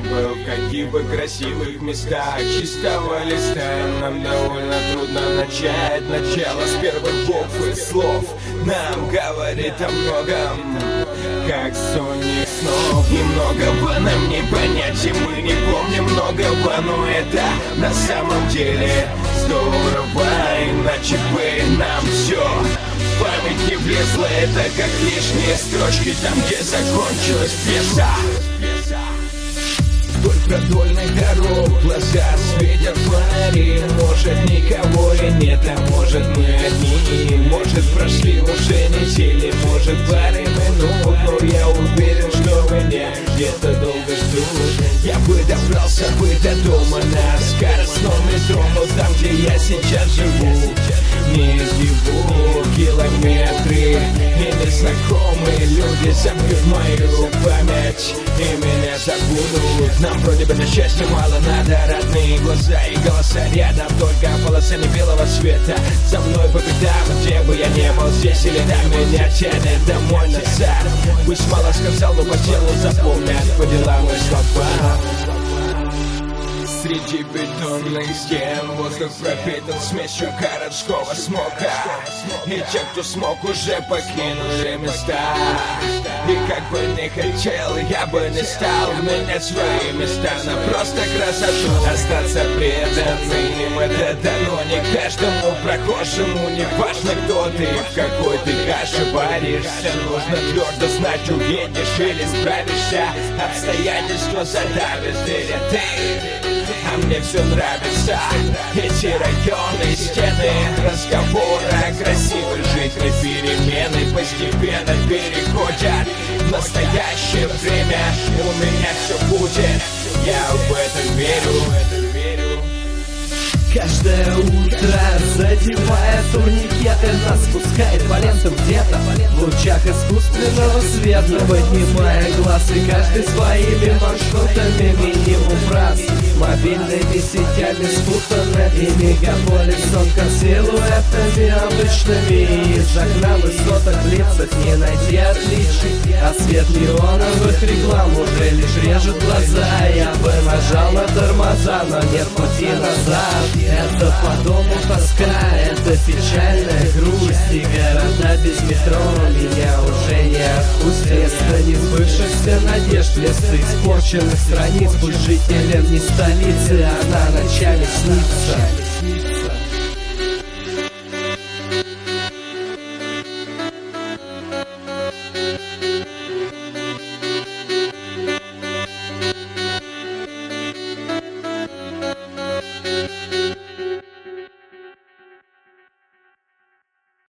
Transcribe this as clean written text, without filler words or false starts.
был в каких бы красивых местах. Чистого листа нам довольно трудно начать. Начало с первых букв и слов нам говорит о многом, как сонных снов. И многого нам не понять, и мы не помним многого, но это на самом деле здорово. Иначе бы нам все в память не влезло. Это как лишние строчки там, где закончилась пьеса. Вдоль продольных дорог глаза светят фонари. Может, никого и нет, а может, мы одни. Может, прошли уже недели, может, пары минут, но я уверен, что меня где-то долго ждут. Я бы добрался бы до дома на скоростном метро, но там, где я сейчас живу, не издеву километры. И незнакомые люди забьют мою память и меня забудут. Нам вроде бы на счастье мало надо, родные глаза и голоса рядом, только полоса не белого света. За мной по пятам, где бы я не был, здесь или там, меня тянет домой назад. Пусть мало сказал, но по телу запомнят, по делам и слова. Среди бетонных стен воздух пропитан смесью городского смога. И те, кто смог, уже покинули места. И как бы не хотел, я бы не стал менять свои места на просто красоту. Остаться преданным, это дано не каждому прохожему. Не важно, кто ты, в какой ты каше варишься. Нужно твердо знать, уедешь или справишься. Обстоятельства задавят или ты. А мне все нравится, эти районы, стены, разговоры о красивой жизни, перемены постепенно переходят в настоящее время. У меня все будет, я в это верю. Каждое утро, задевая турникеты, нас спускает по лентам где-то в лучах искусственного света, поднимая глаз, и каждый своими маршрутами минимум фраз. Мобильными сетями спутаны, и мегаполис соткан силуэтами обычными. Из окна высоток в лицах не найти отличий, а свет неоновых реклам уже лишь режет глаза. Я бы нажал на тормоза, но нет пути назад. Это по дому тоска, это печальная грусть, и города без метро меня уже не отпустят. Место несбывшихся надежд, место испорченных страниц. Пусть жителям не столицы, она ночами снится.